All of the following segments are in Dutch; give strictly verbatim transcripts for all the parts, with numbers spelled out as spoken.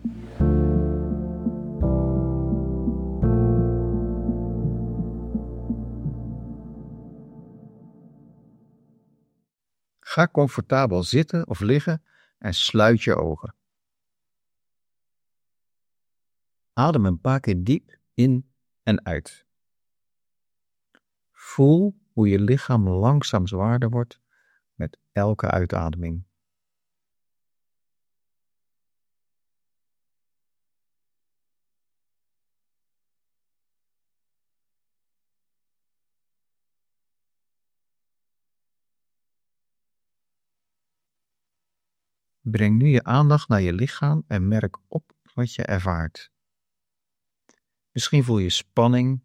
Ga comfortabel zitten of liggen en sluit je ogen. Adem een paar keer diep in en uit. Voel hoe je lichaam langzaam zwaarder wordt met elke uitademing. Breng nu je aandacht naar je lichaam en merk op wat je ervaart. Misschien voel je spanning,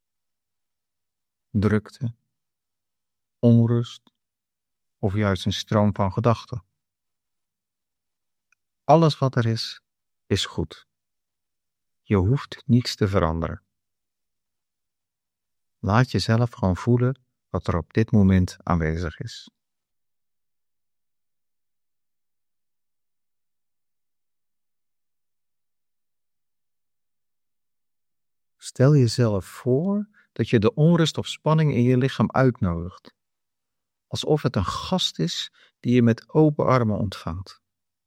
drukte, onrust of juist een stroom van gedachten. Alles wat er is, is goed. Je hoeft niets te veranderen. Laat jezelf gewoon voelen wat er op dit moment aanwezig is. Stel jezelf voor dat je de onrust of spanning in je lichaam uitnodigt. Alsof het een gast is die je met open armen ontvangt.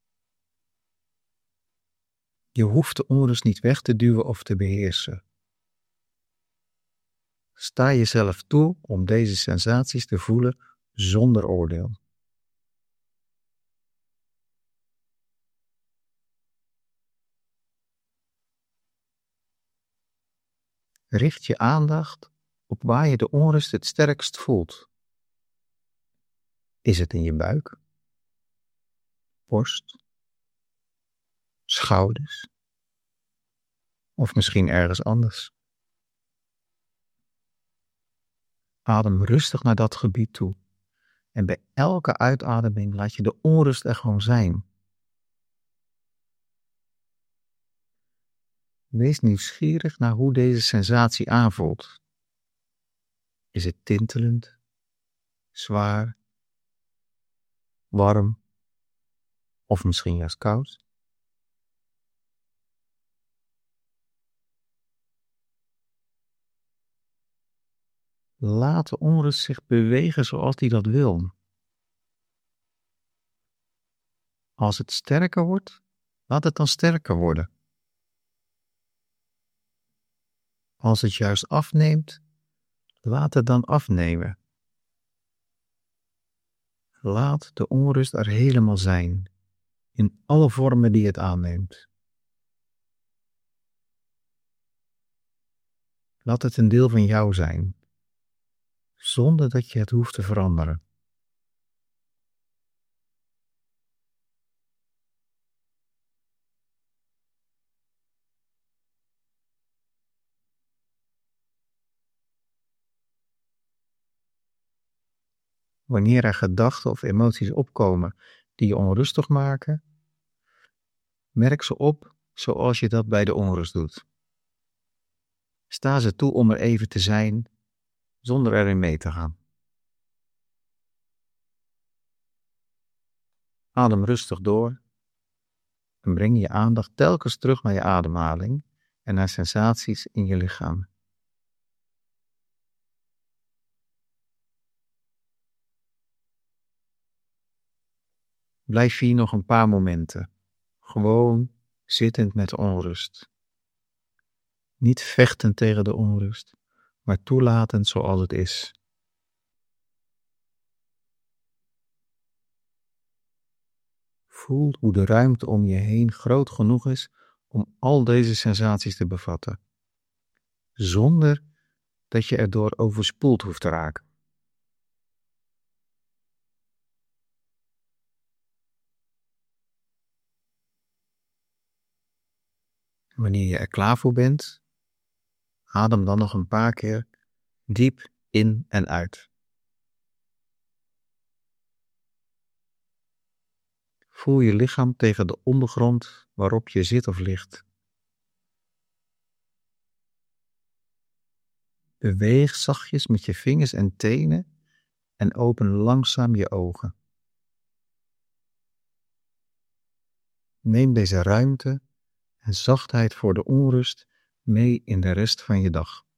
Je hoeft de onrust niet weg te duwen of te beheersen. Sta jezelf toe om deze sensaties te voelen zonder oordeel. Richt je aandacht op waar je de onrust het sterkst voelt. Is het in je buik, borst, schouders of misschien ergens anders? Adem rustig naar dat gebied toe en bij elke uitademing laat je de onrust er gewoon zijn. Wees nieuwsgierig naar hoe deze sensatie aanvoelt. Is het tintelend, zwaar, warm of misschien juist koud? Laat de onrust zich bewegen zoals die dat wil. Als het sterker wordt, laat het dan sterker worden. Als het juist afneemt, laat het dan afnemen. Laat de onrust er helemaal zijn, in alle vormen die het aanneemt. Laat het een deel van jou zijn, zonder dat je het hoeft te veranderen. Wanneer er gedachten of emoties opkomen die je onrustig maken, merk ze op zoals je dat bij de onrust doet. Sta ze toe om er even te zijn, zonder erin mee te gaan. Adem rustig door en breng je aandacht telkens terug naar je ademhaling en naar sensaties in je lichaam. Blijf hier nog een paar momenten, gewoon zittend met onrust. Niet vechtend tegen de onrust, maar toelatend zoals het is. Voel hoe de ruimte om je heen groot genoeg is om al deze sensaties te bevatten, zonder dat je erdoor overspoeld hoeft te raken. Wanneer je er klaar voor bent, adem dan nog een paar keer diep in en uit. Voel je lichaam tegen de ondergrond waarop je zit of ligt. Beweeg zachtjes met je vingers en tenen en open langzaam je ogen. Neem deze ruimte en zachtheid voor de onrust mee in de rest van je dag.